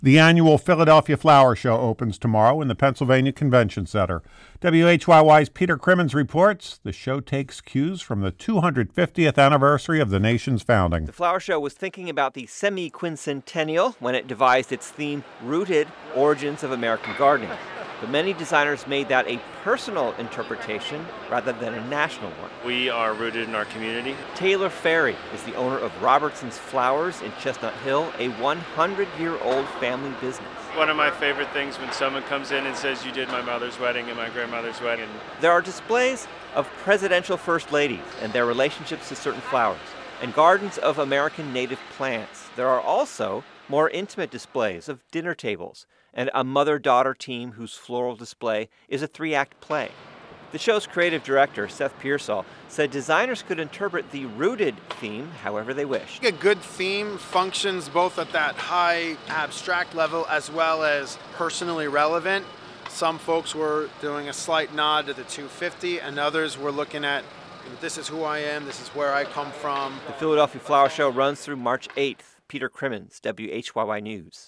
The annual Philadelphia Flower Show opens tomorrow in the Pennsylvania Convention Center. WHYY's Peter Crimmins reports the show takes cues from the 250th anniversary of the nation's founding. The Flower Show was thinking about the semi-quincentennial when it devised its theme, Rooted: Origins of American Gardening. But many designers made that a personal interpretation rather than a national one. We are rooted in our community. Taylor Ferry is the owner of Robertson's Flowers in Chestnut Hill, a 100-year-old family business. One of my favorite things when someone comes in and says, "You did my mother's wedding and my grandmother's wedding." There are displays of presidential first ladies and their relationships to certain flowers, and gardens of American native plants. There are also more intimate displays of dinner tables and a mother-daughter team whose floral display is a 3-act play. The show's creative director, Seth Pearsall, said designers could interpret the rooted theme however they wish. A good theme functions both at that high abstract level as well as personally relevant. Some folks were doing a slight nod to the 250, and others were looking at, this is who I am, this is where I come from. The Philadelphia Flower Show runs through March 8th. Peter Crimmins, WHYY News.